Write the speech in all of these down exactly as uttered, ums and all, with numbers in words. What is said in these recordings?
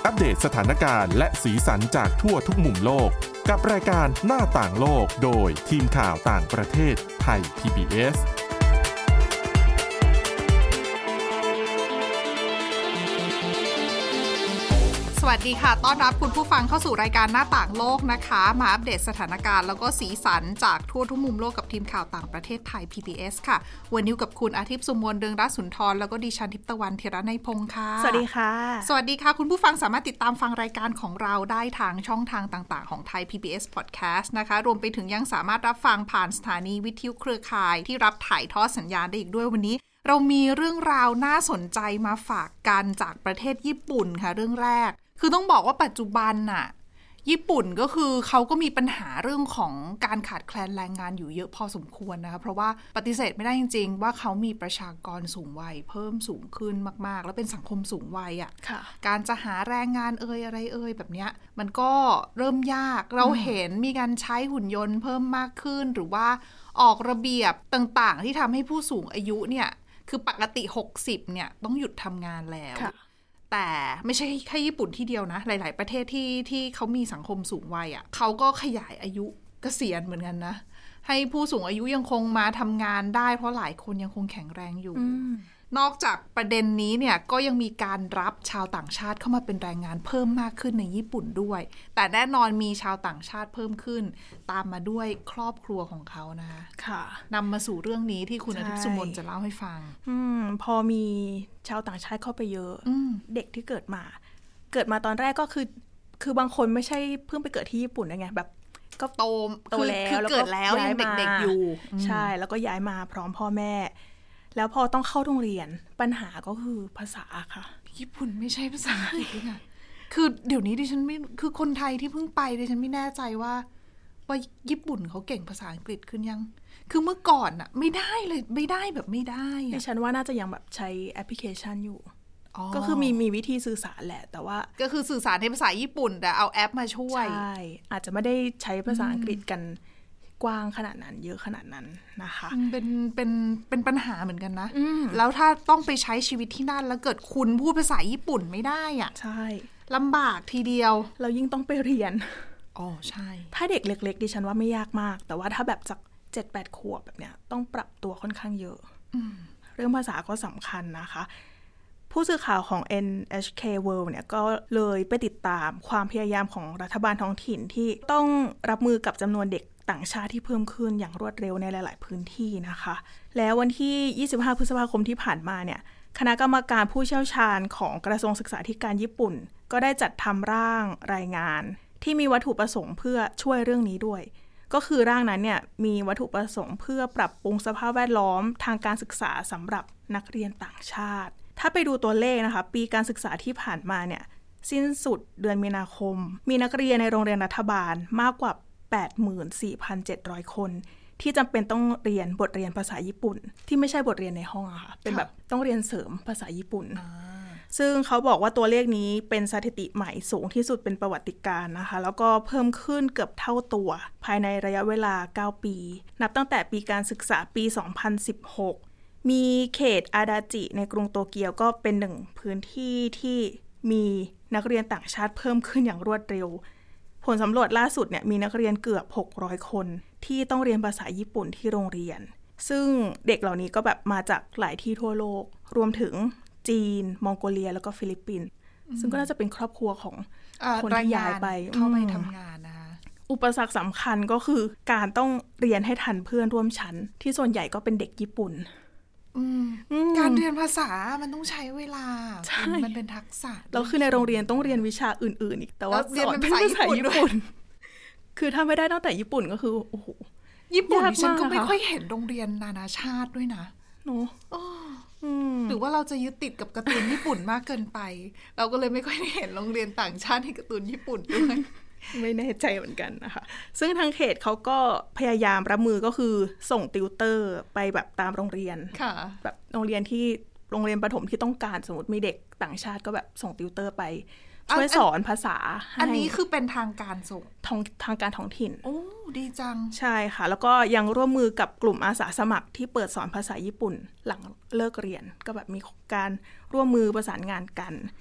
อัปเดตสถานการณ์และสีสันจากทั่วทุกมุมโลกกับรายการหน้าต่างโลกโดยทีมข่าวต่างประเทศไทย พี บี เอสสวัสดีค่ะต้อนรับคุณผู้ฟังเข้าสู่รายการหน้าต่างโลกนะคะมาอัปเดตสถานการณ์แล้วก็สีสันจากทั่วทุกมุมโลกกับทีมข่าวต่างประเทศไทย พี บี เอส ค่ะวันนี้กับคุณอาทิตย์สุมนเรืองรัตน์สุนทรแล้วก็ดิฉันทิพย์ตะวันเทระในพงค์ค่ะสวัสดีค่ะสวัสดีค่ะคุณผู้ฟังสามารถติดตามฟังรายการของเราได้ทางช่องทางต่างๆของไทย พี บี เอส Podcast นะคะรวมไปถึงยังสามารถรับฟังผ่านสถานีวิทยุเครือข่ายที่รับถ่ายทอดสัญญาณได้อีกด้วยวันนี้เรามีเรื่องราวน่าสนใจมาฝากกันจากประเทศญี่ปุ่นค่ะเรื่องแรกคือต้องบอกว่าปัจจุบันน่ะญี่ปุ่นก็คือเขาก็มีปัญหาเรื่องของการขาดแคลนแรงงานอยู่เยอะพอสมควรนะคะเพราะว่าปฏิเสธไม่ได้จริงๆว่าเขามีประชากรสูงวัยเพิ่มสูงขึ้นมากๆแล้วเป็นสังคมสูงวัยอ่ะการจะหาแรงงานเอ่ยอะไรเอ่ยแบบเนี้ยมันก็เริ่มยากเราเห็นมีการใช้หุ่นยนต์เพิ่มมากขึ้นหรือว่าออกระเบียบต่างๆที่ทำให้ผู้สูงอายุเนี่ยคือปกติหกสิบเนี่ยต้องหยุดทำงานแล้วแต่ไม่ใช่แค่ญี่ปุ่นที่เดียวนะหลายๆประเทศที่ที่เขามีสังคมสูงวัยอ่ะเขาก็ขยายอายุเกษียณเหมือนกันนะให้ผู้สูงอายุยังคงมาทำงานได้เพราะหลายคนยังคงแข็งแรงอยู่นอกจากประเด็นนี้เนี่ยก็ยังมีการรับชาวต่างชาติเข้ามาเป็นแรงงานเพิ่มมากขึ้นในญี่ปุ่นด้วยแต่แน่นอนมีชาวต่างชาติเพิ่มขึ้นตามมาด้วยครอบครัวของเขานะคะค่ะนำมาสู่เรื่องนี้ที่คุณอาทิตย์สุมนจะเล่าให้ฟังอืมพอมีชาวต่างชาติเข้าไปเยอะเด็กที่เกิดมาเกิดมาตอนแรกก็คือคือบางคนไม่ใช่เพิ่งไปเกิดที่ญี่ปุ่นนะไงแบบก็โตโตแล้วแล้วก็เกิดแล้วยังเด็กๆอยู่ใช่แล้วก็ย้ายมาพร้อมพ่อแม่แล้วพอต้องเข้าโรงเรียนปัญหาก็คือภาษาค่ะญี่ปุ่นไม่ใช่ภาษาอังกฤษด้วยค่ะคือเดี๋ยวนี้ดิฉันไม่คือคนไทยที่เพิ่งไปดิฉันไม่แน่ใจว่าว่าญี่ปุ่นเขาเก่งภาษาอังกฤษขึ้นยังคือเมื่อก่อนอะไม่ได้เลยไม่ได้แบบไม่ได้ดิฉันว่าน่าจะยังแบบใช้แอปพลิเคชันอยู่ก็คือมีมีวิธีสื่อสารแหละแต่ว่าก็คือสื่อสารในภาษาญี่ปุ่นแต่เอาแอปมาช่วยใช่อาจจะไม่ได้ใช้ภาษาอังกฤษกันกว้างขนาดนั้นเยอะขนาดนั้นนะคะเป็นเป็นเป็นปัญหาเหมือนกันนะแล้วถ้าต้องไปใช้ชีวิตที่นั่นแล้วเกิดคุณพูดภาษาญี่ปุ่นไม่ได้อ่ะใช่ลำบากทีเดียวเรายิ่งต้องไปเรียนอ๋อใช่ถ้าเด็กเล็กๆดิฉันว่าไม่ยากมากแต่ว่าถ้าแบบจาก เจ็ดแปด ขวบแบบเนี้ยต้องปรับตัวค่อนข้างเยอะเรื่องภาษาก็สำคัญนะคะผู้สื่อข่าวของ เอ็น เอช เค World เนี่ยก็เลยไปติดตามความพยายามของรัฐบาลท้องถิ่นที่ต้องรับมือกับจำนวนเด็กต่างชาติที่เพิ่มขึ้นอย่างรวดเร็วในหลายๆพื้นที่นะคะแล้ววันที่ยี่สิบห้าพฤษภาคมที่ผ่านมาเนี่ยคณะกรรมการผู้เชี่ยวชาญของกระทรวงศึกษาธิการญี่ปุ่นก็ได้จัดทำร่างรายงานที่มีวัตถุประสงค์เพื่อช่วยเรื่องนี้ด้วยก็คือร่างนั้นเนี่ยมีวัตถุประสงค์เพื่อปรับปรุงสภาพแวดล้อมทางการศึกษาสำหรับนักเรียนต่างชาติถ้าไปดูตัวเลขนะคะปีการศึกษาที่ผ่านมาเนี่ยสิ้นสุดเดือนมีนาคมมีนักเรียนในโรงเรียนรัฐบาลมากกว่า แปดหมื่นสี่พันเจ็ดร้อย คนที่จำเป็นต้องเรียนบทเรียนภาษาญี่ปุ่นที่ไม่ใช่บทเรียนในห้องอะค่ะเป็นแบบต้องเรียนเสริมภาษาญี่ปุ่นซึ่งเขาบอกว่าตัวเลขนี้เป็นสถิติใหม่สูงที่สุดเป็นประวัติการณ์นะคะแล้วก็เพิ่มขึ้นเกือบเท่าตัวภายในระยะเวลาเก้าปีนับตั้งแต่ปีการศึกษาปีสองพันสิบหกมีเขตอาดาจิในกรุงโตเกียวก็เป็นหนึ่งพื้นที่ที่มีนักเรียนต่างชาติเพิ่มขึ้นอย่างรวดเร็วผลสำรวจล่าสุดเนี่ยมีนักเรียนเกือบหกร้อยคนที่ต้องเรียนภาษาญี่ปุ่นที่โรงเรียนซึ่งเด็กเหล่านี้ก็แบบมาจากหลายที่ทั่วโลกรวมถึงจีนมองโกเลียแล้วก็ฟิลิปปินส์ซึ่งก็น่าจะเป็นครอบครัวของคนที่ย้ายไปเข้าไปทำงานนะคะอุปสรรคสำคัญก็คือการต้องเรียนให้ทันเพื่อนร่วมชั้นที่ส่วนใหญ่ก็เป็นเด็กญี่ปุ่นการเรียนภาษามันต้องใช้เวลามันเป็นทักษะแล้วคือในโรงเรียนต้องเรียนวิชาอื่นๆอีกแต่ว่าสอนเป็นภาษาญี่ปุ่นคือถ้าไม่ได้ตั้งแต่ญี่ปุ่นก็คือโอ้โหญี่ปุ่นฉันก็ไม่ค่อยเห็นโรงเรียนนานาชาติด้วยนะเนาะหรือว่าเราจะยึดติดกับการ์ตูนญี่ปุ่นมากเกินไปเราก็เลยไม่ค่อยได้เห็นโรงเรียนต่างชาติในการ์ตูนญี่ปุ่นด้วยไม่แน่ใจเหมือนกันนะคะซึ่งทางเขตเขาก็พยายามรับมือก็คือส่งติวเตอร์ไปแบบตามโรงเรียนแบบโรงเรียนที่โรงเรียนประถมที่ต้องการสมมติมีเด็กต่างชาติก็แบบส่งติวเตอร์ไปช่วยสอนภาษาอันนี้คือเป็นทางการส่งทางทางการท้องถิ่นโอ้ดีจังใช่ค่ะแล้วก็ยังร่วมมือกับกลุ่มอาสาสมัครที่เปิดสอนภาษาญี่ปุ่นหลังเลิกเรียนก็แบบมีการร่วมมือประสานงานกัน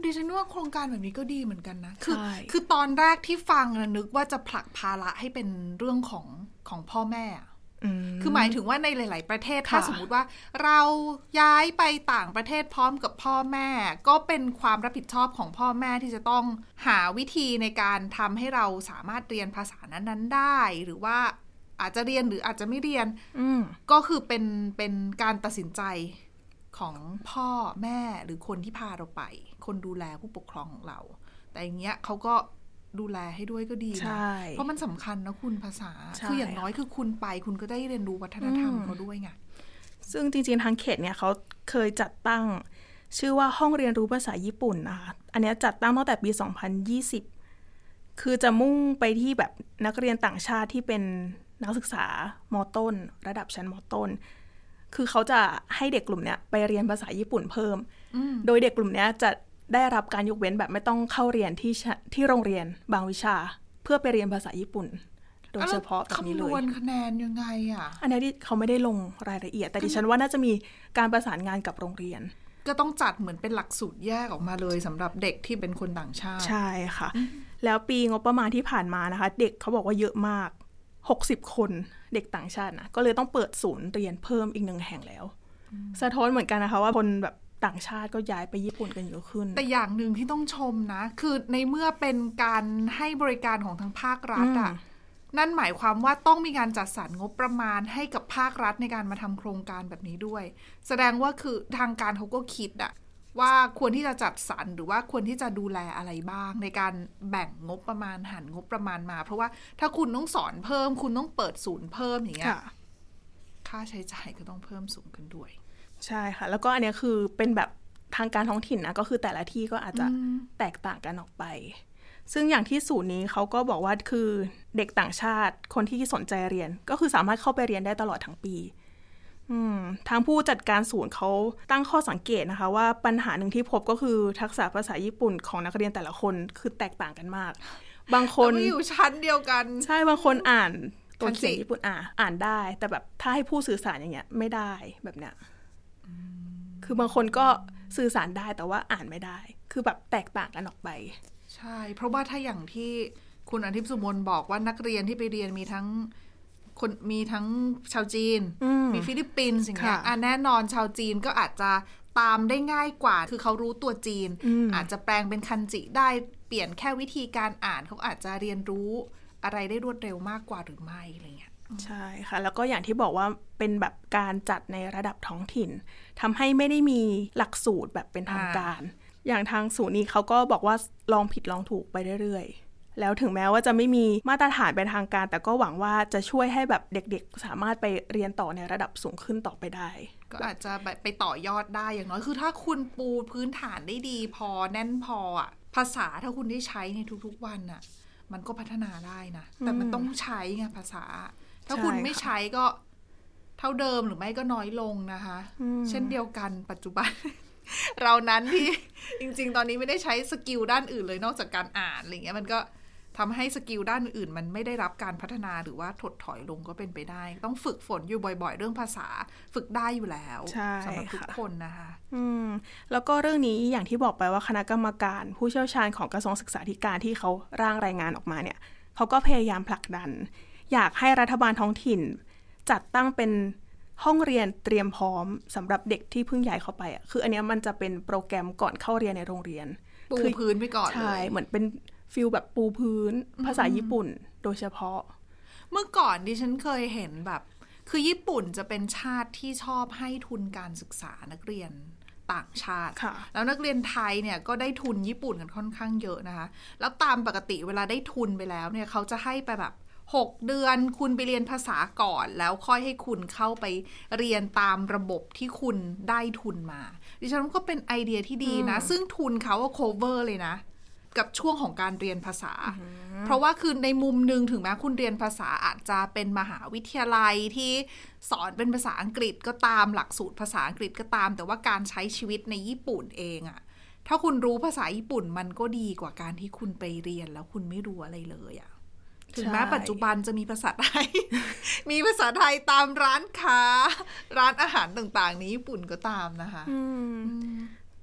ดิฉันว่าโครงการแบบนี้ก็ดีเหมือนกันนะคือคือตอนแรกที่ฟังนึกว่าจะผลักภาระให้เป็นเรื่องของของพ่อแม่คือหมายถึงว่าในหลายๆประเทศถ้าสมมุติว่าเราย้ายไปต่างประเทศพร้อมกับพ่อแม่ก็เป็นความรับผิดชอบของพ่อแม่ที่จะต้องหาวิธีในการทำให้เราสามารถเรียนภาษานั้นๆได้หรือว่าอาจจะเรียนหรืออาจจะไม่เรียนก็คือเป็นเป็นการตัดสินใจของพ่อแม่หรือคนที่พาเราไปคนดูแลผู้ปกครองของเราแต่อย่างเงี้ยเขาก็ดูแลให้ด้วยก็ดีนะเพราะมันสำคัญนะคุณภาษาคืออย่างน้อยคือคุณไปคุณก็ได้เรียนรู้วัฒนธรรมเขาด้วยไงซึ่งจริงๆทางเขตเนี่ยเขาเคยจัดตั้งชื่อว่าห้องเรียนรู้ภาษาญี่ปุ่นนะคะอันนี้จัดตั้งตั้งแต่ปีสองพันยี่สิบคือจะมุ่งไปที่แบบนักเรียนต่างชาติที่เป็นนักศึกษาม.ต้นระดับชั้นม.ต้นคือเขาจะให้เด็กกลุ่มเนี้ยไปเรียนภาษาญี่ปุ่นเพิ่มโดยเด็กกลุ่มเนี้ยจะได้รับการยกเว้นแบบไม่ต้องเข้าเรียนที่ที่โรงเรียนบางวิชาเพื่อไปเรียนภาษาญี่ปุ่นโดยเฉพาะแบบนี้เลยคำนวณคะแนนยังไงอ่ะอันนี้เขาไม่ได้ลงรายละเอียดแต่ดิฉันว่าน่าจะมีการประสานงานกับโรงเรียนก็ต้องจัดเหมือนเป็นหลักสูตรแยกออกมาเลยสำหรับเด็กที่เป็นคนต่างชาติใช่ค่ะแล้วปีงบประมาณที่ผ่านมานะคะเด็กเขาบอกว่าเยอะมากหกสิบคนเด็กต่างชาตินะก็เลยต้องเปิดศูนย์เรียนเพิ่มอีกหนึ่งแห่งแล้วสะท้อนเหมือนกันนะคะว่าคนแบบต่างชาติก็ย้ายไปญี่ปุ่นกันเยอะขึ้นแต่อย่างหนึ่งที่ต้องชมนะคือในเมื่อเป็นการให้บริการของทางภาครัฐอ่ะนั่นหมายความว่าต้องมีการจัดสรรงบประมาณให้กับภาครัฐในการมาทำโครงการแบบนี้ด้วยแสดงว่าคือทางการเขาก็คิดอ่ะว่าควรที่จะจัดสรรหรือว่าควรที่จะดูแลอะไรบ้างในการแบ่งงบประมาณหันงบประมาณมาเพราะว่าถ้าคุณต้องสอนเพิ่มคุณต้องเปิดศูนย์เพิ่มอย่างเงี้ยค่าใช้จ่ายก็ต้องเพิ่มสูงขึ้นด้วยใช่ค่ะแล้วก็อันนี้คือเป็นแบบทางการท้องถิ่นนะก็คือแต่ละที่ก็อาจจะแตกต่างกันออกไปซึ่งอย่างที่ศูนย์นี้เขาก็บอกว่าคือเด็กต่างชาติคนที่สนใจเรียนก็คือสามารถเข้าไปเรียนได้ตลอดทั้งปีทางผู้จัดการศูนย์เขาตั้งข้อสังเกตนะคะว่าปัญหาหนึ่งที่พบก็คือทักษะภาษาญี่ปุ่นของนักเรียนแต่ละคนคือแตกต่างกันมากบางคนอยู่ชั้นเดียวกันใช่บางคนอ่านตัวเขียนญี่ปุ่นอ่าอ่านได้แต่แบบถ้าให้ผู้สื่อสารอย่างเงี้ยไม่ได้แบบเนี้ยคือบางคนก็สื่อสารได้แต่ว่าอ่านไม่ได้คือแบบแตกต่างกันออกไปใช่เพราะว่าถ้าอย่างที่คุณอาทิตย์สุมนบอกว่านักเรียนที่ไปเรียนมีทั้งคนมีทั้งชาวจีนมีฟิลิปปินส์อย่างเงี้ยอ่ะแน่นอนชาวจีนก็อาจจะตามได้ง่ายกว่าคือเขารู้ตัวจีน อ, อาจจะแปลงเป็นคันจิได้เปลี่ยนแค่วิธีการอ่านเขาอาจจะเรียนรู้อะไรได้รวดเร็วมากกว่าหรือไม่อะไรเงี้ยใช่ค่ะแล้วก็อย่างที่บอกว่าเป็นแบบการจัดในระดับท้องถิ่นทำให้ไม่ได้มีหลักสูตรแบบเป็นทางการอย่างทางศูนย์นี้เขาก็บอกว่าลองผิดลองถูกไปเรื่อยๆแล้วถึงแม้ว่าจะไม่มีมาตรฐานเป็นทางการแต่ก็หวังว่าจะช่วยให้แบบเด็กๆสามารถไปเรียนต่อในระดับสูงขึ้นต่อไปได้ก็อาจจะไปต่อยอดได้อย่างน้อยคือถ้าคุณปูพื้นฐานได้ดีพอแน่นพออ่ะภาษาถ้าคุณได้ใช้ในทุกๆวันอ่ะมันก็พัฒนาได้นะแต่มันต้องใช้ไงภาษาถ้าคุณไม่ใช้ก็เท่าเดิมหรือไม่ก็น้อยลงนะคะเช่นเดียวกันปัจจุบัน เรานั้นที่จริงๆตอนนี้ไม่ได้ใช้สกิลด้านอื่นเลยนอกจากการอ่านอะไรเงี้ยมันก็ทำให้สกิลด้านอื่นมันไม่ได้รับการพัฒนาหรือว่าถดถอยลงก็เป็นไปได้ต้องฝึกฝนอยู่บ่อยๆเรื่องภาษาฝึกได้อยู่แล้วสำหรับทุกคนนะคะอืมแล้วก็เรื่องนี้อย่างที่บอกไปว่าคณะกรรมการผู้เชี่ยวชาญของกระทรวงศึกษาธิการที่เขาร่างรายงานออกมาเนี่ยเขาก็พยายามผลักดันอยากให้รัฐบาลท้องถิ่นจัดตั้งเป็นห้องเรียนเตรียมพร้อมสำหรับเด็กที่เพิ่งย้ายเข้าไปอ่ะคืออันนี้มันจะเป็นโปรแกรมก่อนเข้าเรียนในโรงเรียนปูพื้นไปก่อนเลยใช่เหมือนเป็นฟิลแบบปูพื้นภาษาญี่ปุ่นโดยเฉพาะเมื่อก่อนดิฉันเคยเห็นแบบคือญี่ปุ่นจะเป็นชาติที่ชอบให้ทุนการศึกษานักเรียนต่างชาติแล้วนักเรียนไทยเนี่ยก็ได้ทุนญี่ปุ่นกันค่อนข้างเยอะนะคะแล้วตามปกติเวลาได้ทุนไปแล้วเนี่ยเขาจะให้ไปแบบหกเดือนคุณไปเรียนภาษาก่อนแล้วค่อยให้คุณเข้าไปเรียนตามระบบที่คุณได้ทุนมาดิฉันก็เป็นไอเดียที่ดีนะซึ่งทุนเขาก็ cover เลยนะกับช่วงของการเรียนภาษาเพราะว่าคือในมุมนึงถึงแม้คุณเรียนภาษาอาจจะเป็นมหาวิทยาลัยที่สอนเป็นภาษาอังกฤษก็ตามหลักสูตรภาษาอังกฤษก็ตามแต่ว่าการใช้ชีวิตในญี่ปุ่นเองอะถ้าคุณรู้ภาษาญี่ปุ่นมันก็ดีกว่าการที่คุณไปเรียนแล้วคุณไม่รู้อะไรเลยอะถึงแม้ปัจจุบันจะมีภาษาไทย มีภาษาไทยตามร้านค้าร้านอาหารต่างๆในญี่ปุ่นก็ตามนะคะ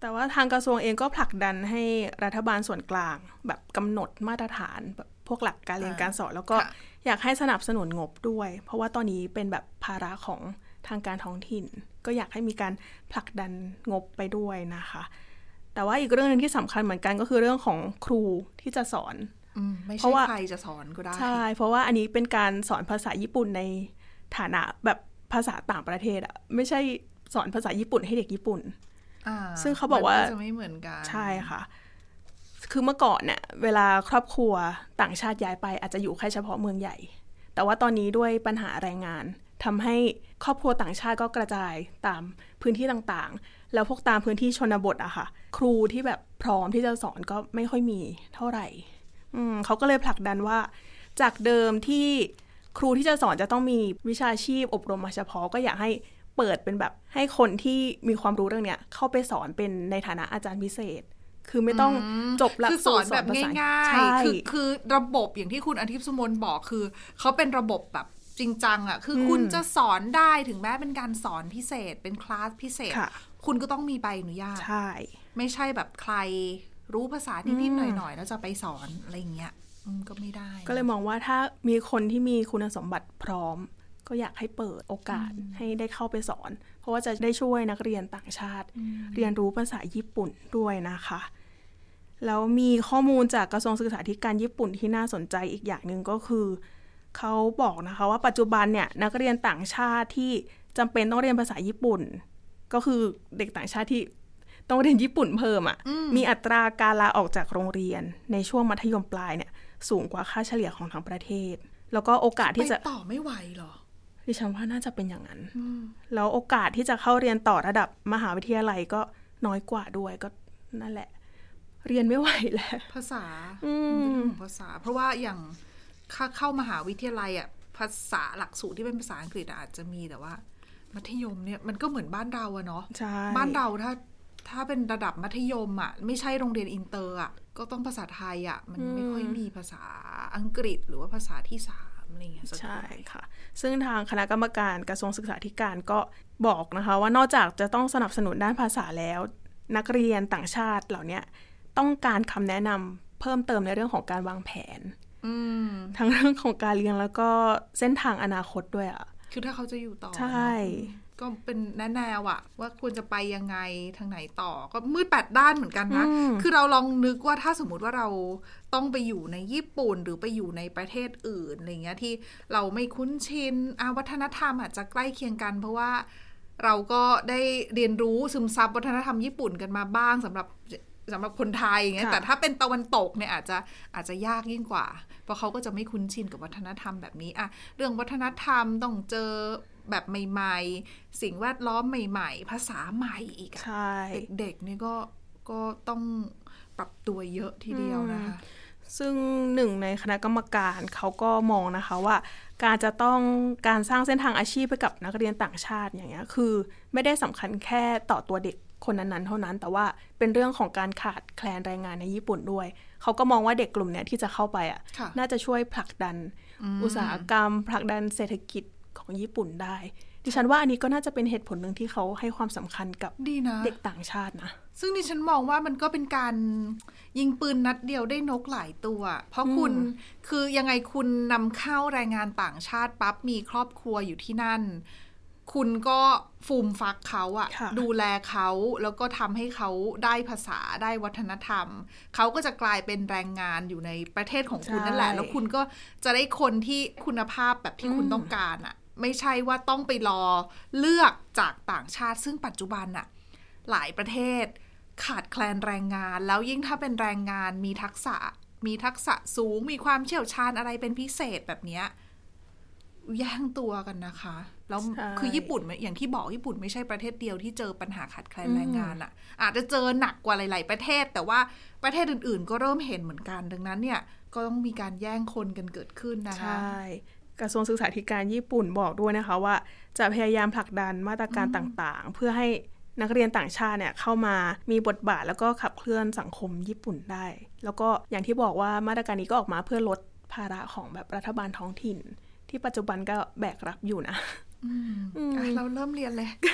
แต่ว่าทางกระทรวงเองก็ผลักดันให้รัฐบาลส่วนกลางแบบกำหนดมาตรฐานแบบพวกหลักการเรียนการสอนแล้วก็อยากให้สนับสนุนงบด้วยเพราะว่าตอนนี้เป็นแบบภาระของทางการท้องถิ่นก็อยากให้มีการผลักดันงบไปด้วยนะคะแต่ว่าอีกเรื่องนึงที่สำคัญเหมือนกันก็คือเรื่องของครูที่จะสอนไม่ใช่ใครจะสอนก็ได้ใช่เพราะว่าอันนี้เป็นการสอนภาษาญี่ปุ่นในฐานะแบบภาษาต่างประเทศอะไม่ใช่สอนภาษาญี่ปุ่นให้เด็กญี่ปุ่นซึ่งเขาบอกว่าจะไม่เหมือนกันใช่ค่ะคือเมื่อก่อนเนี่ยเวลาครอบครัวต่างชาติย้ายไปอาจจะอยู่แค่เฉพาะเมืองใหญ่แต่ว่าตอนนี้ด้วยปัญหาแรงงานทำให้ครอบครัวต่างชาติก็กระจายตามพื้นที่ต่างๆแล้วพวกตามพื้นที่ชนบทอะค่ะครูที่แบบพร้อมที่จะสอนก็ไม่ค่อยมีเท่าไหร่อืมเขาก็เลยผลักดันว่าจากเดิมที่ครูที่จะสอนจะต้องมีวิชาชีพอบรมมาเฉพาะก็อยากให้เปิดเป็นแบบให้คนที่มีความรู้เรื่องเนี้ยเข้าไปสอนเป็นในฐานะอาจารย์พิเศษคือไม่ต้องจบหลักสูตรสอนแบบง่ายๆคือคือระบบอย่างที่คุณอาทิตย์สุมนบอกคือเขาเป็นระบบแบบจริงจังอ่ะคือคุณจะสอนได้ถึงแม้เป็นการสอนพิเศษเป็นคลาสพิเศษคุณก็ต้องมีใบอนุญาตใช่ไม่ใช่แบบใครรู้ภาษานิดๆหน่อยๆแล้วจะไปสอนอะไรอย่างเงี้ยก็ไม่ได้ก็เลยมองว่าถ้ามีคนที่มีคุณสมบัติพร้อมก็อยากให้เปิดโอกาสให้ได้เข้าไปสอนเพราะว่าจะได้ช่วยนักเรียนต่างชาติเรียนรู้ภาษาญี่ปุ่นด้วยนะคะแล้วมีข้อมูลจากกระทรวงศึกษาธิการญี่ปุ่นที่น่าสนใจอีกอย่างนึงก็คือเขาบอกนะคะว่าปัจจุบันเนี่ยนักเรียนต่างชาติที่จำเป็นต้องเรียนภาษาญี่ปุ่นก็คือเด็กต่างชาติที่ต้องเรียนญี่ปุ่นเพิ่มอ่ะมีอัตราการลาออกจากโรงเรียนในช่วงมัธยมปลายเนี่ยสูงกว่าค่าเฉลี่ยของทั้งประเทศแล้วก็โอกาสที่จะไปต่อไม่ไหวหรอดิฉันว่าน่าจะเป็นอย่างนั้นแล้วโอกาสที่จะเข้าเรียนต่อระดับมหาวิทยาลัยก็น้อยกว่าด้วยก็นั่นแหละเรียนไม่ไหวแล้วภาษาเป็นเรื่องของภาษาเพราะว่าอย่างค่าเข้ามหาวิทยาลัยอ่ะภาษาหลักสูตรที่เป็นภาษาอังกฤษอาจจะมีแต่ว่ามัธยมเนี่ยมันก็เหมือนบ้านเราอะเนาะบ้านเราถ้าถ้าเป็นระดับมัธยมอ่ะไม่ใช่โรงเรียนอินเตอร์อ่ะก็ต้องภาษาไทยอ่ะมันไม่ค่อยมีภาษาอังกฤษหรือว่าภาษาที่สามอะไรเงี้ยใช่ค่ะซึ่งทางคณะกรรมการกระทรวงศึกษาธิการก็บอกนะคะว่านอกจากจะต้องสนับสนุนด้านภาษาแล้วนักเรียนต่างชาติเหล่านี้ต้องการคำแนะนำเพิ่มเติมในเรื่องของการวางแผนทั้งเรื่องของการเรียนแล้วก็เส้นทางอนาคตด้วยอ่ะคือถ้าเขาจะอยู่ต่อใช่ก็เป็นแนวอะว่าควรจะไปยังไงทางไหนต่อก็มืดแปดด้านเหมือนกันนะคือเราลองนึกว่าถ้าสมมุติว่าเราต้องไปอยู่ในญี่ปุ่นหรือไปอยู่ในประเทศอื่นอะไรเงี้ยที่เราไม่คุ้นชินวัฒนธรรมอาจจะใกล้เคียงกันเพราะว่าเราก็ได้เรียนรู้ซึมซับวัฒนธรรมญี่ปุ่นกันมาบ้างสำหรับสำหรับคนไทยอย่างเงี้ยแต่ถ้าเป็นตะวันตกเนี่ยอาจจะอาจจะยากยิ่งกว่าเพราะเขาก็จะไม่คุ้นชินกับวัฒนธรรมแบบนี้อะเรื่องวัฒนธรรมต้องเจอแบบใหม่ๆสิ่งแวดล้อมใหม่ๆภาษาใหม่อีก เด็กๆนี่ก็ก็ต้องปรับตัวเยอะทีเดียวนะคะซึ่งหนึ่งในคณะกรรมการเขาก็มองนะคะว่าการจะต้องการสร้างเส้นทางอาชีพให้กับนักเรียนต่างชาติอย่างเงี้ยคือไม่ได้สำคัญแค่ต่อตัวเด็กคนนั้นๆเท่านั้นแต่ว่าเป็นเรื่องของการขาดแคลนแรงงานในญี่ปุ่นด้วยเขาก็มองว่าเด็กกลุ่มเนี้ยที่จะเข้าไปอ่ะน่าจะช่วยผลักดันอุตสาหกรรมผลักดันเศรษฐกิจของญี่ปุ่นได้ดิฉันว่าอันนี้ก็น่าจะเป็นเหตุผลหนึ่งที่เขาให้ความสำคัญกับเด็กต่างชาตินะซึ่งดิฉันมองว่ามันก็เป็นการยิงปืนนัดเดียวได้นกหลายตัวเพราะคุณคือยังไงคุณนำเข้าแรงงานต่างชาติปั๊บมีครอบครัวอยู่ที่นั่นคุณก็ฟูมฟักเขาอะดูแลเขาแล้วก็ทำให้เขาได้ภาษาได้วัฒนธรรมเขาก็จะกลายเป็นแรงงานอยู่ในประเทศของคุณนั่นแหละแล้วคุณก็จะได้คนที่คุณภาพแบบที่คุณต้องการอะไม่ใช่ว่าต้องไปรอเลือกจากต่างชาติซึ่งปัจจุบันอะหลายประเทศขาดแคลนแรงงานแล้วยิ่งถ้าเป็นแรงงานมีทักษะมีทักษะสูงมีความเชี่ยวชาญอะไรเป็นพิเศษแบบนี้แย่งตัวกันนะคะแล้วคือญี่ปุ่นอย่างที่บอกญี่ปุ่นไม่ใช่ประเทศเดียวที่เจอปัญหาขาดแคลนแรงงานอ่ะอาจจะเจอหนักกว่าหลายๆประเทศแต่ว่าประเทศอื่นๆก็เริ่มเห็นเหมือนกันดังนั้นเนี่ยก็ต้องมีการแย่งคนกันเกิดขึ้นนะคะใช่กระทรวงศึกษาธิการญี่ปุ่นบอกด้วยนะคะว่าจะพยายามผลักดันมาตรการต่างๆเพื่อให้นักเรียนต่างชาติเนี่ยเข้ามามีบทบาทแล้วก็ขับเคลื่อนสังคมญี่ปุ่นได้แล้วก็อย่างที่บอกว่ามาตรการนี้ก็ออกมาเพื่อลดภาระของแบบรัฐบาลท้องถิ่นที่ปัจจุบันก็แบกรับอยู่นะเราเริ่มเรียนเลย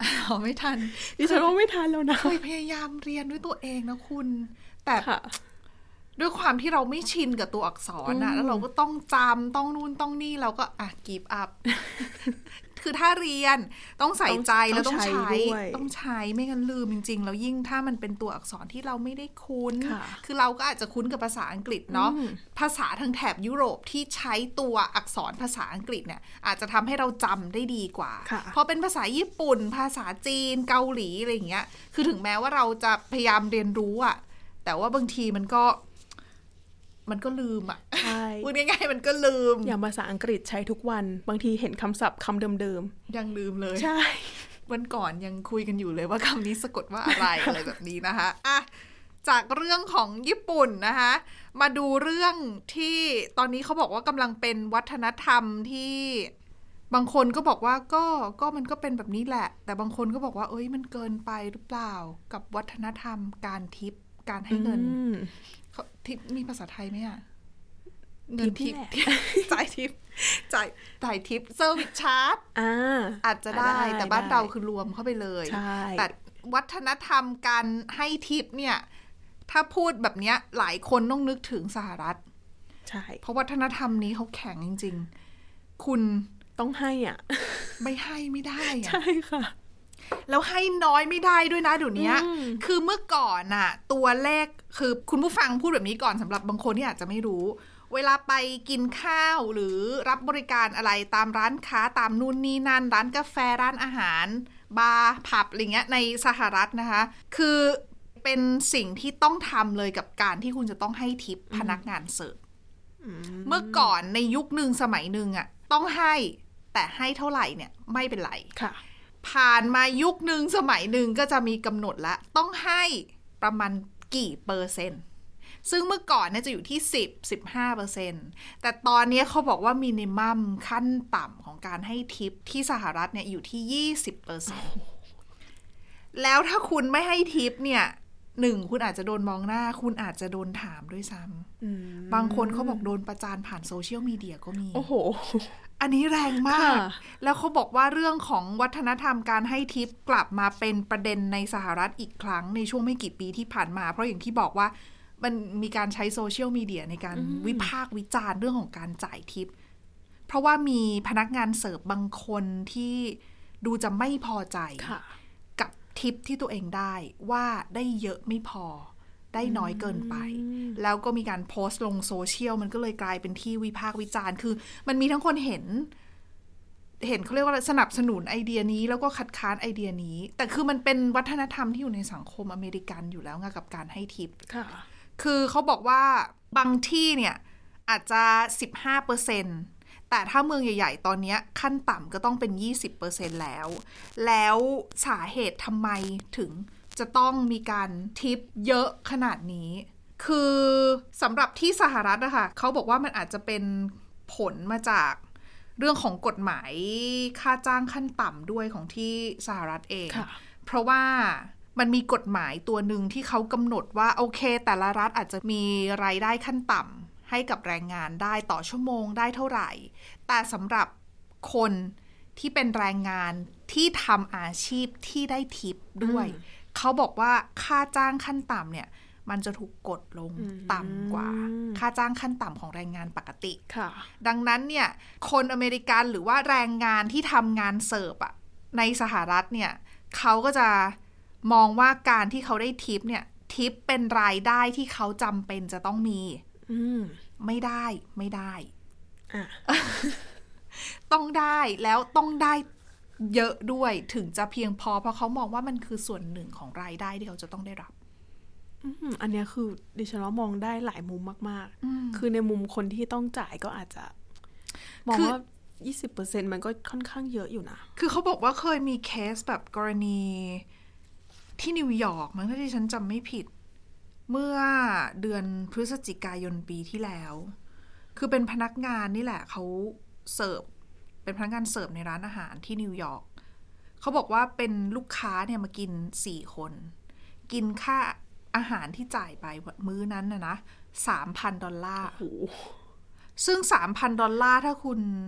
อ๋อไม่ทันดิฉันว่าไม่ทันแล้วนะเคยพยายามเรียนด้วยตัวเองนะคุณแต่ด้วยความที่เราไม่ชินกับตัวอักษรนะแล้วเราก็ต้องจำต้องนู่นต้องนี่เราก็อ่ะกีบอัพ คือถ้าเรียนต้องใส่ใจแล้วต้องใช้ต้องใช้ไม่งั้นลืมจริงๆแล้วยิ่งถ้ามันเป็นตัวอักษรที่เราไม่ได้คุ้นคือเราก็อาจจะคุ้นกับภาษาอังกฤษเนาะภาษาทางแถบยุโรปที่ใช้ตัวอักษรภาษาอังกฤษเนี่ยอาจจะทำให้เราจำได้ดีกว่าพอเป็นภาษาญี่ปุ่นภาษาจีนเกาหลีอะไรอย่างเงี้ยคือถึงแม้ว่าเราจะพยายามเรียนรู้อะแต่ว่าบางทีมันก็มันก็ลืมอ่ะใช่พูดง่ายๆมันก็ลืมอย่างภาษาอังกฤษใช้ทุกวันบางทีเห็นคำศัพท์คำเดิมๆยังลืมเลยใช่วันก่อนยังคุยกันอยู่เลยว่าคำนี้สะกดว่าอะไร อะไรแบบนี้นะคะอ่ะจากเรื่องของญี่ปุ่นนะคะมาดูเรื่องที่ตอนนี้เขาบอกว่ากำลังเป็นวัฒนธรรมที่บางคนก็บอกว่าก็ก็มันก็เป็นแบบนี้แหละแต่บางคนก็บอกว่าเอ้ยมันเกินไปหรือเปล่ากับวัฒนธรรมการทิปการให้เงินทิปมีภาษาไทยไหมอ่ะเงินทิปจ่ายทิปจ่ายจ่ายทิปเซอร์วิสชาร์จอาจจะได้แต่บ้านเราคือรวมเข้าไปเลยแต่วัฒนธรรมการให้ทิปเนี่ยถ้าพูดแบบนี้หลายคนต้องนึกถึงสหรัฐใช่เพราะวัฒนธรรมนี้เขาแข็งจริงๆคุณต้องให้อ่ะไม่ให้ไม่ได้อ่ะใช่ค่ะแล้วให้น้อยไม่ได้ด้วยนะเดี๋ยวนี้คือเมื่อก่อนน่ะตัวเลขคือคุณผู้ฟังพูดแบบนี้ก่อนสำหรับบางคนที่อาจจะไม่รู้เวลาไปกินข้าวหรือรับบริการอะไรตามร้านค้าตามนู่นนี่นั่นร้านกาแฟร้านอาหารบาร์ผับอะไรเงี้ยในสหรัฐนะคะคือเป็นสิ่งที่ต้องทำเลยกับการที่คุณจะต้องให้ทิปพนักงานเสิร์ฟเมื่อก่อนในยุคนึงสมัยนึงอ่ะต้องให้แต่ให้เท่าไหร่เนี่ยไม่เป็นไรค่ะผ่านมายุคนึงสมัยหนึ่งก็จะมีกำหนดละต้องให้ประมาณกี่เปอร์เซ็นต์ซึ่งเมื่อก่อนเนี่ยจะอยู่ที่สิบ สิบห้าเปอร์เซ็นต์ แต่ตอนนี้เขาบอกว่ามินิมัมขั้นต่ำของการให้ทิปที่สหรัฐเนี่ยอยู่ที่ ยี่สิบเปอร์เซ็นต์ แล้วถ้าคุณไม่ให้ทิปเนี่ยหนึ่งคุณอาจจะโดนมองหน้าคุณอาจจะโดนถามด้วยซ้ำบางคนเขาบอกโดนประจานผ่านโซเชียลมีเดียก็มีโอ้โหอันนี้แรงมากแล้วเขาบอกว่าเรื่องของวัฒนธรรมการให้ทิปกลับมาเป็นประเด็นในสหรัฐอีกครั้งในช่วงไม่กี่ปีที่ผ่านมาเพราะอย่างที่บอกว่ามันมีการใช้โซเชียลมีเดียในการวิพากษ์วิจารณ์เรื่องของการจ่ายทิปเพราะว่ามีพนักงานเสิร์ฟบางคนที่ดูจะไม่พอใจกับทิปที่ตัวเองได้ว่าได้เยอะไม่พอได้น้อยเกินไปแล้วก็มีการโพสต์ลงโซเชียลมันก็เลยกลายเป็นที่วิพากษ์วิจารณ์คือมันมีทั้งคนเห็นเห็นเขาเรียกว่าสนับสนุนไอเดียนี้แล้วก็คัดค้านไอเดียนี้แต่คือมันเป็นวัฒนธรรมที่อยู่ในสังคมอเมริกันอยู่แล้วไงกับการให้ทิปคือเขาบอกว่าบางที่เนี่ยอาจจะ สิบห้าเปอร์เซ็นต์ แต่ถ้าเมืองใหญ่ๆตอนนี้ขั้นต่ำก็ต้องเป็น ยี่สิบเปอร์เซ็นต์ แล้วแล้วสาเหตุทำไมถึงจะต้องมีการทิปเยอะขนาดนี้คือสำหรับที่สหรัฐนะคะเขาบอกว่ามันอาจจะเป็นผลมาจากเรื่องของกฎหมายค่าจ้างขั้นต่ำด้วยของที่สหรัฐเองเพราะว่ามันมีกฎหมายตัวหนึ่งที่เขากำหนดว่าโอเคแต่ละรัฐอาจจะมีรายได้ขั้นต่ำให้กับแรงงานได้ต่อชั่วโมงได้เท่าไหร่แต่สำหรับคนที่เป็นแรงงานที่ทำอาชีพที่ได้ทิปด้วยเขาบอกว่าค่าจ้างขั้นต่ำเนี่ยมันจะถูกกดลงต่ำกว่าค่าจ้างขั้นต่ำของแรงงานปกติดังนั้นเนี่ยคนอเมริกันหรือว่าแรงงานที่ทำงานเสิร์ฟอะในสหรัฐเนี่ยเขาก็จะมองว่าการที่เขาได้ทิปเนี่ยทิปเป็นรายได้ที่เขาจำเป็นจะต้องมีไม่ได้ไม่ได้ ต้องได้แล้วต้องได้เยอะด้วยถึงจะเพียงพอเพราะเขามองว่ามันคือส่วนหนึ่งของรายได้ที่เขาจะต้องได้รับอันนี้คือดิฉันว่ามองได้หลายมุมมากๆคือในมุมคนที่ต้องจ่ายก็อาจจะมองว่า ยี่สิบเปอร์เซ็นต์ มันก็ค่อนข้างเยอะอยู่นะคือเขาบอกว่าเคยมีเคสแบบกรณีที่นิวยอร์กมั้งถ้าที่ฉันจำไม่ผิดเมื่อเดือนพฤศจิกายนปีที่แล้วคือเป็นพนักงานนี่แหละเขาเสิร์ฟเป็นพนักงานเสิร์ฟในร้านอาหารที่นิวยอร์กเขาบอกว่าเป็นลูกค้าเนี่ยมากินสี่คนกินค่าอาหารที่จ่ายไปมื้อนั้นนะนะ สามพัน ดอลลาร์ซึ่ง สามพัน ดอลลาร์ถ้าคุณ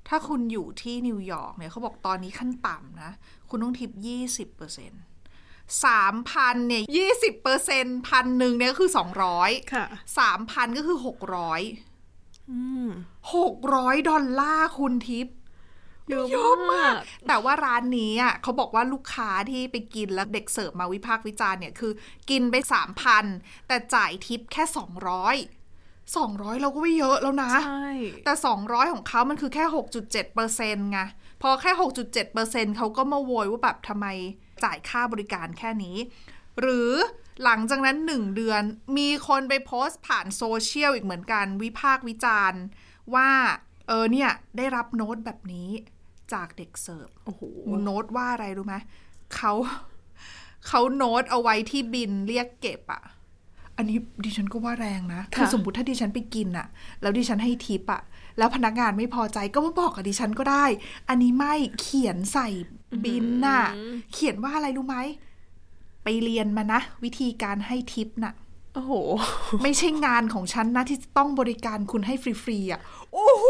ถ้าคุณอยู่ที่นิวยอร์กเนี่ยเขาบอกตอนนี้ขั้นต่ำนะคุณต้องทิป ยี่สิบเปอร์เซ็นต์ สามพัน เนี่ย ยี่สิบเปอร์เซ็นต์ พันหนึ่งเนี่ยก็คือสองร้อยค่ะสามพัน ก็คือหกร้อยอืมหกร้อยดอลลาร์คุณทิปเยอะมากแต่ว่าร้านนี้อ่ะเขาบอกว่าลูกค้าที่ไปกินแล้วเด็กเสิร์ฟมาวิพากษ์วิจารณ์เนี่ยคือกินไป สามพัน แต่จ่ายทิปแค่สองร้อย สองร้อยเราก็ไม่เยอะแล้วนะใช่แต่สองร้อยของเขามันคือแค่ หกจุดเจ็ดเปอร์เซ็นต์ ไงพอแค่ หกจุดเจ็ดเปอร์เซ็นต์ เขาก็มาโวยว่าแบบทำไมจ่ายค่าบริการแค่นี้หรือหลังจากนั้นหนึ่งเดือนมีคนไปโพสต์ผ่านโซเชียลอีกเหมือนกันวิพากษ์วิจารณ์ว่าเออเนี่ยได้รับโน้ตแบบนี้จากเด็กเสิร์ฟโอ้โหโน้ตว่าอะไรรู้ไหมเขาเขาโน้ตเอาไว้ที่บินเรียกเก็บอ่ะอันนี้ดิฉันก็ว่าแรงนะคือสมมติถ้าดิฉันไปกินอ่ะแล้วดิฉันให้ทิปอ่ะแล้วพนักงานไม่พอใจก็มาบอกกับดิฉันก็ได้อันนี้ไม่เขียนใส่บินน่ะเขียนว่าอะไรรู้ไหมไปเรียนมานะวิธีการให้ทิปน่ะโอ้โหไม่ใช่งานของฉันนะที่ต้องบริการคุณให้ฟรีๆอ่ะโอ้โห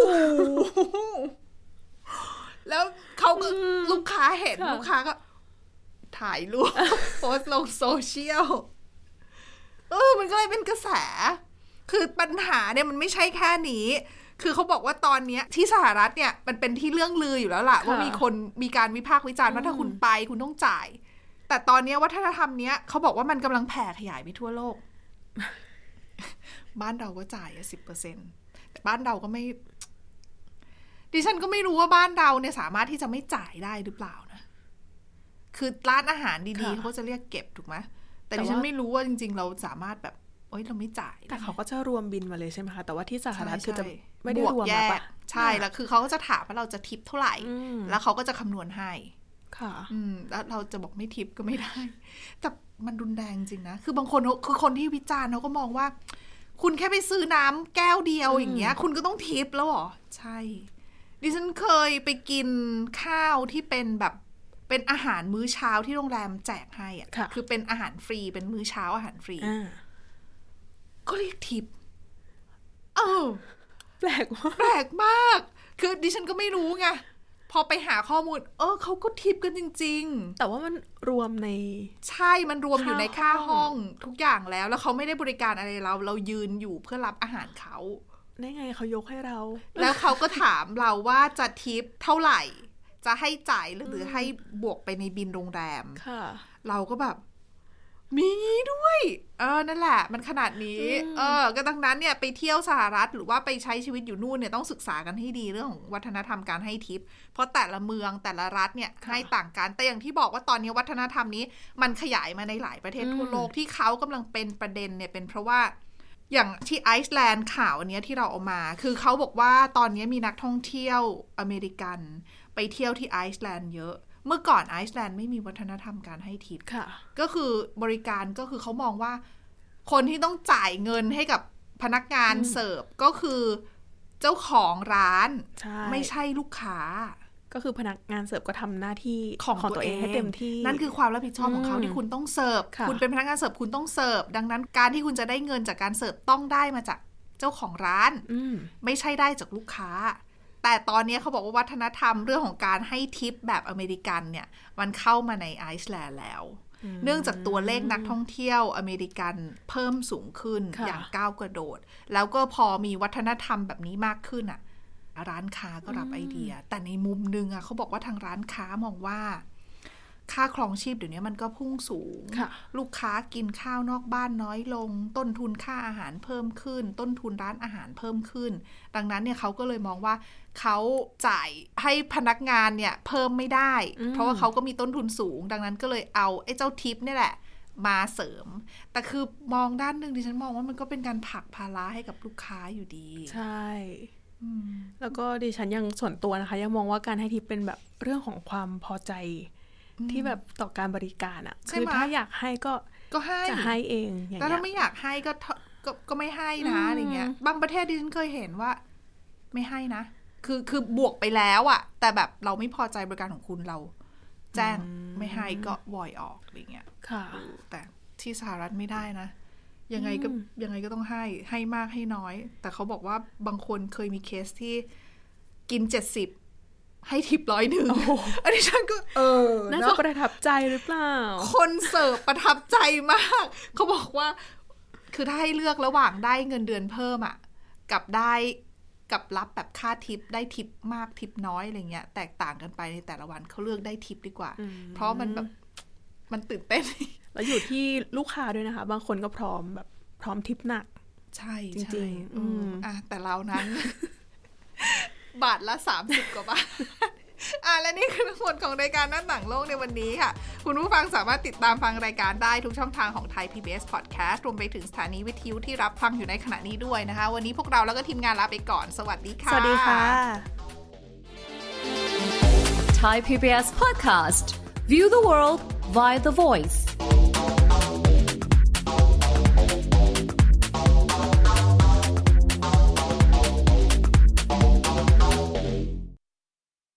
แล้วเขาก็ลูกค้าเห็นลูกค้าก็ถ่ายรูปโพสต์ลงโซเชียลเออมันก็เลยเป็นกระแสคือปัญหาเนี่ยมันไม่ใช่แค่นี้คือเขาบอกว่าตอนนี้ที่สหรัฐเนี่ยมันเป็นที่เรื่องลืออยู่แล้วล่ะว่ามีคนมีการวิพากษ์วิจารณ์ว่าถ้าคุณไปคุณต้องจ่ายแต่ตอนนี้วัฒนธรรมเนี้ยเขาบอกว่ามันกำลังแผ่ขยายไปทั่วโลกบ้านเราก็จ่ายสิบเปอร์เซ็นต์แต่บ้านเราก็ไม่ดิฉันก็ไม่รู้ว่าบ้านเราเนี่ยสามารถที่จะไม่จ่ายได้หรือเปล่านะคือร้านอาหารดีๆเขาจะเรียกเก็บถูกไหมแต่ดิฉันไม่รู้ว่าจริงๆเราสามารถแบบโอ๊ยเราไม่จ่ายแต่เขาก็จะรวมบินมาเลยใช่ไหมคะแต่ว่าที่สหรัฐคือจะไม่ได้รวมแยกใช่แล้วคือเขาก็จะถามว่าเราจะทิปเท่าไหร่แล้วเขาก็จะคำนวณให้ค่ะอืมแล้วเราจะบอกไม่ทิปก็ไม่ได้แต่มันรุนแรงจริงนะคือบางคนคือคนที่วิจารณ์เขาก็มองว่าคุณแค่ไปซื้อน้ำแก้วเดียวอย่างเงี้ยคุณก็ต้องทิปแล้วเหรอใช่ดิฉันเคยไปกินข้าวที่เป็นแบบเป็นอาหารมื้อเช้าที่โรงแรมแจกให้อ่ะคือเป็นอาหารฟรีเป็นมื้อเช้าอาหารฟรีก็เรียกทิปเออแปลกมากแปลกมากคือดิฉันก็ไม่รู้ไงพอไปหาข้อมูลเออเขาก็ทิปกันจริงๆแต่ว่ามันรวมในใช่มันรวมอยู่ในค่าห้องทุกอย่างแล้วแล้วเขาไม่ได้บริการอะไรเราเรายืนอยู่เพื่อรับอาหารเขาได้ไงเขายกให้เราแล้วเขาก็ถามเราว่าจะทิปเท่าไหร่จะให้จ่ายหรือให้บวกไปในบินโรงแรมเราก็แบบมีด้วยเออนั่นแหละมันขนาดนี้เออก็ดังนั้นเนี่ยไปเที่ยวสหรัฐหรือว่าไปใช้ชีวิตอยู่นู่นเนี่ยต้องศึกษากันให้ดีเรื่องของวัฒนธรรมการให้ทิปเพราะแต่ละเมืองแต่ละรัฐเนี่ยให้ต่างกันแต่อย่างที่บอกว่าตอนนี้วัฒนธรรมนี้มันขยายมาในหลายประเทศทั่วโลกที่เขากำลังเป็นประเด็นเนี่ยเป็นเพราะว่าอย่างที่ไอซ์แลนด์ข่าวอันนี้ที่เราเอามาคือเขาบอกว่าตอนนี้มีนักท่องเที่ยวอเมริกันไปเที่ยวที่ไอซ์แลนด์เยอะเมื่อก่อนไอซ์แลนด์ไม่มีวัฒนธรรมการให้ทิปก็คือบริการก็คือเขามองว่าคนที่ต้องจ่ายเงินให้กับพนักงานเสิร์ฟก็คือเจ้าของร้านไม่ใช่ลูกค้าก็คือพนักงานเสิร์ฟก็ทำหน้าที่ของตัวเองให้เต็มที่นั่นคือความรับผิดชอบของเขาที่คุณต้องเสิร์ฟคุณเป็นพนักงานเสิร์ฟคุณต้องเสิร์ฟดังนั้นการที่คุณจะได้เงินจากการเสิร์ฟต้องได้มาจากเจ้าของร้านไม่ใช่ได้จากลูกค้าแต่ตอนนี้เขาบอกว่าวัฒนธรรมเรื่องของการให้ทิปแบบอเมริกันเนี่ยมันเข้ามาในไอซ์แลนด์แล้วเนื่องจากตัวเลขนักท่องเที่ยวอเมริกันเพิ่มสูงขึ้นอย่างก้าวกระโดดแล้วก็พอมีวัฒนธรรมแบบนี้มากขึ้นอ่ะร้านค้าก็รับไอเดียแต่ในมุมนึงอ่ะเขาบอกว่าทางร้านค้ามองว่าค่าครองชีพเดี๋ยวนี้มันก็พุ่งสูงลูกค้ากินข้าวนอกบ้านน้อยลงต้นทุนค่าอาหารเพิ่มขึ้นต้นทุนร้านอาหารเพิ่มขึ้นดังนั้นเนี่ยเขาก็เลยมองว่าเขาจ่ายให้พนักงานเนี่ยเพิ่มไม่ได้เพราะว่าเขาก็มีต้นทุนสูงดังนั้นก็เลยเอาไอ้เจ้าทิปนี่แหละมาเสริมแต่คือมองด้านนึงดิฉันมองว่ามันก็เป็นการผลักภาระให้กับลูกค้าอยู่ดีใช่แล้วก็ดิฉันยังส่วนตัวนะคะยังมองว่าการให้ทิปเป็นแบบเรื่องของความพอใจที่แบบต่อการบริการอ่ะคือถ้าอยากให้ก็ก็ให้จะให้เองอย่างเงี้ยแต่ถ้าไม่อยากให้ก็ก็ก็ไม่ให้นะอะไรเงี้ยบางประเทศดิฉันเคยเห็นว่าไม่ให้นะคือคือบวกไปแล้วอ่ะแต่แบบเราไม่พอใจบริการของคุณเราแจ้งไม่ให้ก็วอยออกอะไรเงี้ยค่ะแต่ที่สหรัฐไม่ได้นะยังไงก็ยังไงก็ต้องให้ให้มากให้น้อยแต่เขาบอกว่าบางคนเคยมีเคสที่กินเจ็ดสิบให้ทิปร้อยหนึ่งอันนี้ฉันก็เออน่าจะประทับใจหรือเปล่าคนเสิร์ฟประทับใจมากเขาบอกว่าคือถ้าให้เลือกระหว่างได้เงินเดือนเพิ่มอ่ะกับได้กับรับแบบค่าทิปได้ทิปมากทิปน้อยอะไรเงี้ยแตกต่างกันไปในแต่ละวันเขาเลือกได้ทิปดีกว่าเพราะมันแบบมันตื่นเต้นแล้วอยู่ที่ลูกค้าด้วยนะคะบางคนก็พร้อมแบบพร้อมทิปหนักใช่จริงๆอืมอ่ะแต่เรานั้น บาทละสามสิบกว่าบาทอ่ะและนี่คือทั้งหมดของรายการหน้าต่างโลกในวันนี้ค่ะคุณผู้ฟังสามารถติดตามฟังรายการได้ทุกช่องทางของ Thai พี บี เอส Podcast รวมไปถึงสถานีวิทยุที่รับฟังอยู่ในขณะนี้ด้วยนะคะวันนี้พวกเราแล้วก็ทีมงานลาไปก่อนสวัสดีค่ะสวัสดีค่ะ Thai พี บี เอส Podcast View the world via the voice